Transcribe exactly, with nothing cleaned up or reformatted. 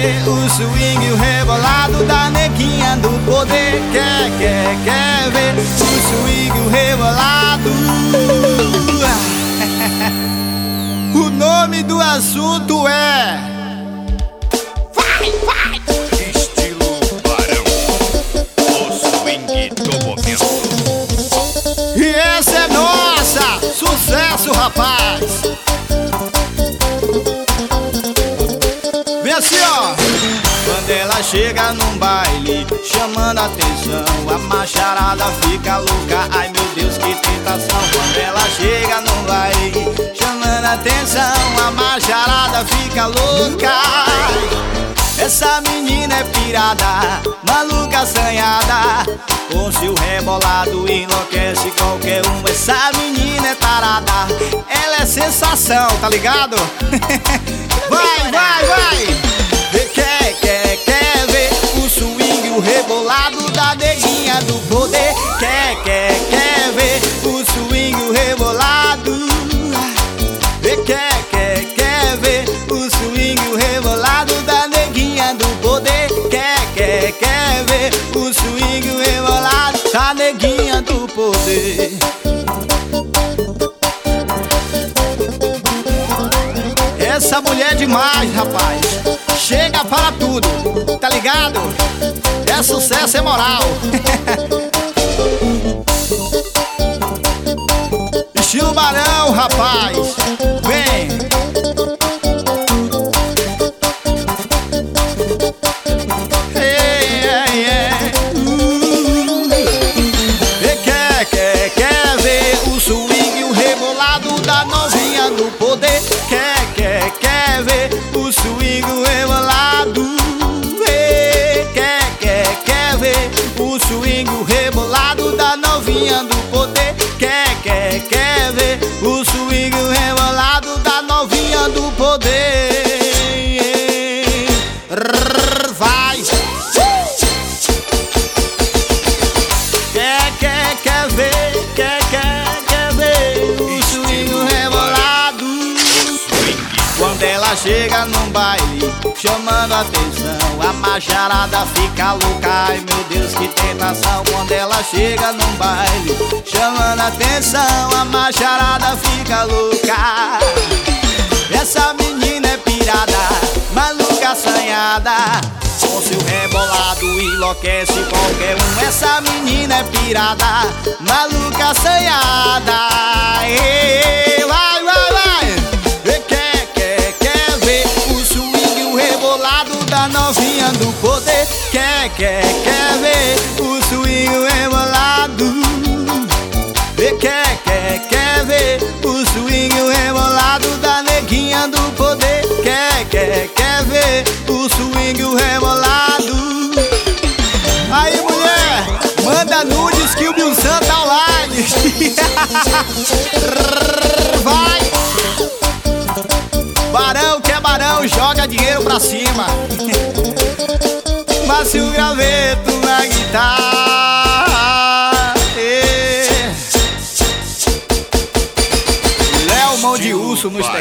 ver o swing e o rebolado da neguinha do poder? Quer, quer, quer ver o swing e o rebolado? O nome do assunto é Vai, vai! Estilo Barão, o swing do momento. E essa é nossa! Sucesso, rapaz! Vem assim, ó! Quando ela chega num baile, chamando a atenção, a macharada fica louca. Ai meu Deus, que tentação! Quando ela chega num baile, chamando a atenção, a macharada fica louca. Essa menina é pirada, maluca, assanhada, com seu rebolado enlouquece qualquer um. Essa menina é tarada, ela é sensação, tá ligado? Vai, vai, vai! Quer, quer, quer ver o swing, o rebolado da neguinha do poder? Quer, quer, quer ver o swing, o rebolado? Quer, quer, quer ver o swing, o rebolado da neguinha do poder? Quer, quer, quer ver o swing, o rebolado da neguinha do poder? Essa mulher é demais, rapaz. Chega para tudo, tá ligado? É sucesso, é moral. Estilo Barão, rapaz. Vem. Quer, quer, quer ver o swing e o rebolado da novinha do poder? Quer, quer, quer ver o swing, o rebolado? Quer, quer, quer ver o swing, o rebolado da novinha do poder? Quer, quer, quer ver o swing, o rebolado da novinha do poder? Vai! Quer, quer, quer ver, quer, quer, quer ver o swing, o rebolado? Quando ela chega num baile, chamando a atenção, a macharada fica louca. Ai meu Deus, que tentação! Quando ela chega num baile, chamando a atenção, a macharada fica louca. Essa menina é pirada, maluca, assanhada, com seu rebolado enlouquece qualquer um. Essa menina é pirada, maluca, assanhada. Ei, vai, vai, vai! Quer, quer, quer ver o swing, o rebolado da novinha do poder? Quer, quer, quer ver o swing, o rebolado? Quer, quer, quer ver o swing, o rebolado da neguinha do poder? Quer, quer, quer ver o swing, o rebolado? Aí, mulher, manda nudes que o Bilsan tá online. Vai! Barão que é barão, joga dinheiro pra cima. Márcio Graveto na guitarra, Léo Mão de Urso nos teclados.